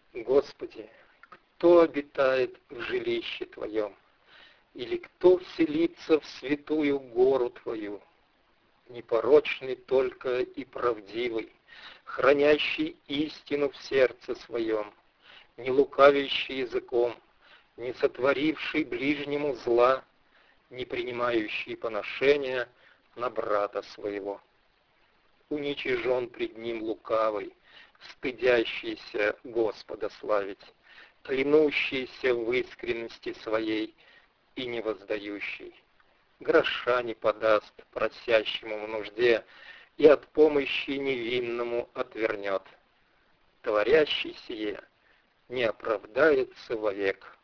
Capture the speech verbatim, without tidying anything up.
Господи, кто обитает в жилище Твоем? Или кто вселится в святую гору Твою? Непорочный только и правдивый, хранящий истину в сердце своем, не лукавящий языком, не сотворивший ближнему зла, не принимающий поношения на брата своего. Уничижен пред ним лукавый, стыдящийся Господа славить, клянущийся в искренности своей и не воздающий. Гроша не подаст просящему в нужде и от помощи невинному отвернет. Творящий сие не оправдается вовек.